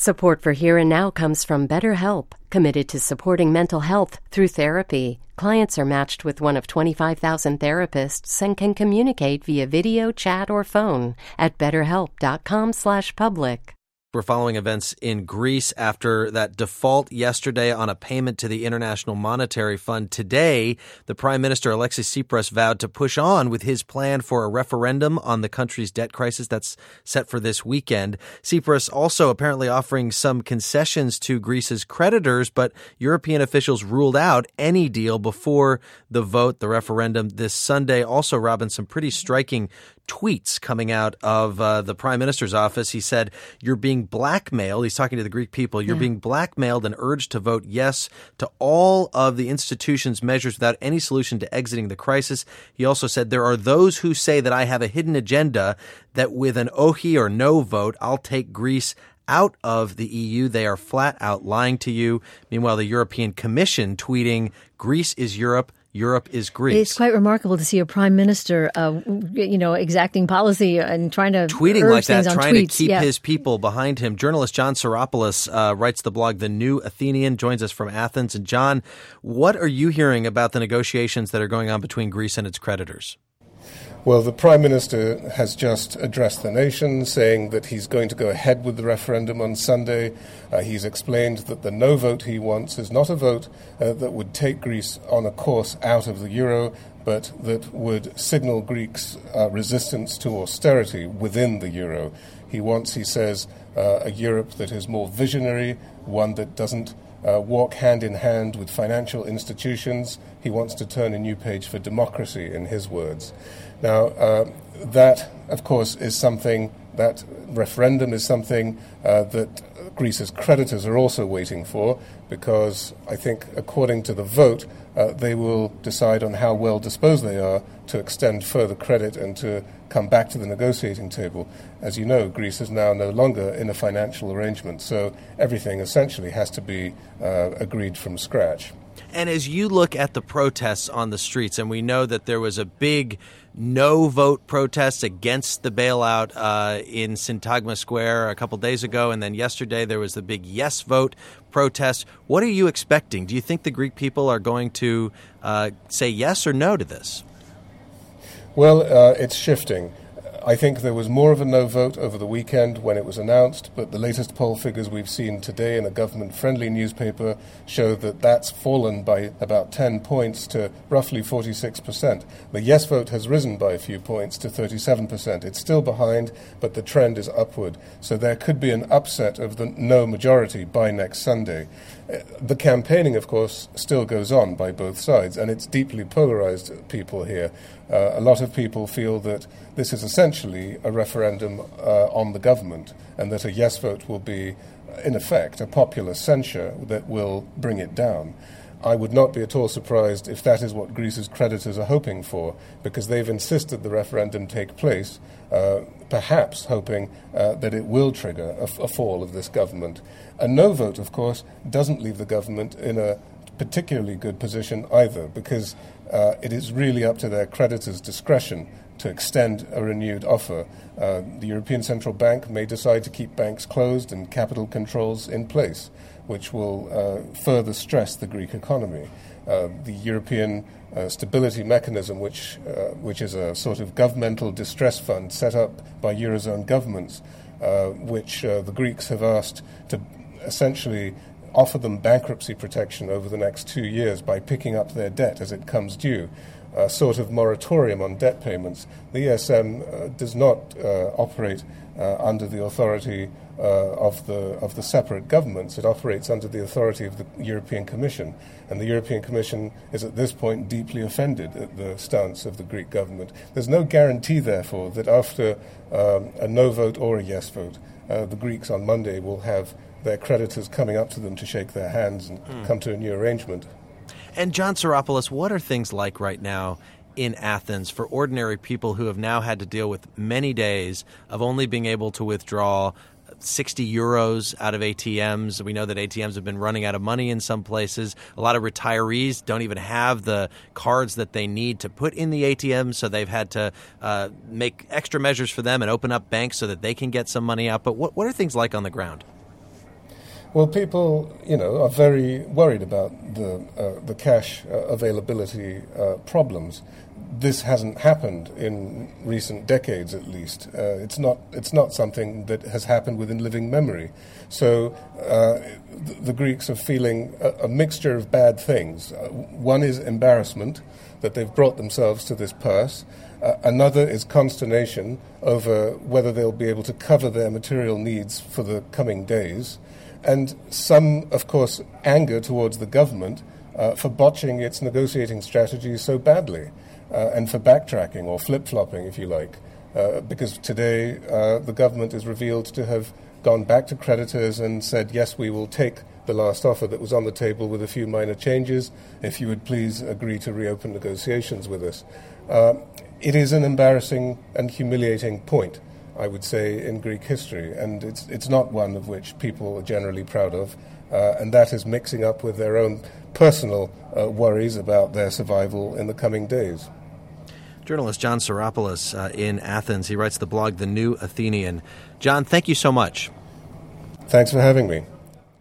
Support for Here and Now comes from BetterHelp, committed to supporting mental health through therapy. Clients are matched with one of 25,000 therapists and can communicate via video, chat, or phone at betterhelp.com/public. We're following events in Greece after that default yesterday on a payment to the International Monetary Fund. Today, the Prime Minister, Alexis Tsipras, vowed to push on with his plan for a referendum on the country's debt crisis that's set for this weekend. Tsipras also apparently offering some concessions to Greece's creditors, but European officials ruled out any deal before the vote, the referendum this Sunday. Also, Robin, some pretty striking tweets coming out of the Prime Minister's office. He said, "You're being blackmailed." He's talking to the Greek people. "You're being blackmailed and urged to vote yes to all of the institution's measures without any solution to exiting the crisis." He also said, "There are those who say that I have a hidden agenda, that with an ohi or no vote, I'll take Greece out of the EU. They are flat out lying to you." Meanwhile, the European Commission tweeting, "Greece is Europe. Europe is Greece." It's quite remarkable to see a prime minister, exacting policy and trying to tweeting urge like that, things on trying tweets. to keep his people behind him. Journalist John Saropoulos writes the blog The New Athenian, joins us from Athens. And John, what are you hearing about the negotiations that are going on between Greece and its creditors? Well, the Prime Minister has just addressed the nation, saying that he's going to go ahead with the referendum on Sunday. He's explained that the no vote he wants is not a vote that would take Greece on a course out of the euro, but that would signal Greeks' resistance to austerity within the euro. He wants, he says, a Europe that is more visionary, one that doesn't walk hand in hand with financial institutions. He wants to turn a new page for democracy, in his words. Now, that, of course, is something, that referendum is something that Greece's creditors are also waiting for, because I think, according to the vote, they will decide on how well disposed they are to extend further credit and to come back to the negotiating table. As you know, Greece is now no longer in a financial arrangement, so everything essentially has to be agreed from scratch. And as you look at the protests on the streets, and we know that there was a big no-vote protest against the bailout in Syntagma Square a couple days ago, and then yesterday there was the big yes vote protest. What are you expecting? Do you think the Greek people are going to say yes or no to this? Well, it's shifting. I think there was more of a no vote over the weekend when it was announced, but the latest poll figures we've seen today in a government-friendly newspaper show that that's fallen by about 10 points to roughly 46%. The yes vote has risen by a few points to 37%. It's still behind, but the trend is upward. So there could be an upset of the no majority by next Sunday. The campaigning, of course, still goes on by both sides, and it's deeply polarized people here. A lot of people feel that this is essentially a referendum on the government, and that a yes vote will be, in effect, a popular censure that will bring it down. I would not be at all surprised if that is what Greece's creditors are hoping for, because they've insisted the referendum take place, perhaps hoping that it will trigger a fall of this government. A no vote, of course, doesn't leave the government in a particularly good position either, because it is really up to their creditors' discretion to extend a renewed offer. The European Central Bank may decide to keep banks closed and capital controls in place, which will further stress the Greek economy. The European Stability Mechanism, which is a sort of governmental distress fund set up by Eurozone governments, which the Greeks have asked to essentially offer them bankruptcy protection over the next 2 years by picking up their debt as it comes due, a sort of moratorium on debt payments. The ESM does not operate under the authority of the separate governments. It operates under the authority of the European Commission, and the European Commission is at this point deeply offended at the stance of the Greek government. There's no guarantee, therefore, that after a no vote or a yes vote, the Greeks on Monday will have their creditors coming up to them to shake their hands and come to a new arrangement. And John Saropoulos, what are things like right now in Athens for ordinary people who have now had to deal with many days of only being able to withdraw 60 euros out of ATMs? We know that ATMs have been running out of money in some places. A lot of retirees don't even have the cards that they need to put in the ATM, so they've had to make extra measures for them and open up banks so that they can get some money out. But what are things like on the ground? Well, people, are very worried about the cash availability problems. This hasn't happened in recent decades, at least. It's not something that has happened within living memory. So the Greeks are feeling a mixture of bad things. One is embarrassment that they've brought themselves to this pass. Another is consternation over whether they'll be able to cover their material needs for the coming days. And some, of course, anger towards the government for botching its negotiating strategy so badly, and for backtracking or flip-flopping, if you like, because today the government is revealed to have gone back to creditors and said, yes, we will take the last offer that was on the table with a few minor changes, if you would please agree to reopen negotiations with us. It is an embarrassing and humiliating point, I would say, in Greek history, and it's not one of which people are generally proud of, and that is mixing up with their own personal worries about their survival in the coming days. Journalist John Psaropoulos in Athens. He writes the blog The New Athenian. John, thank you so much. Thanks for having me.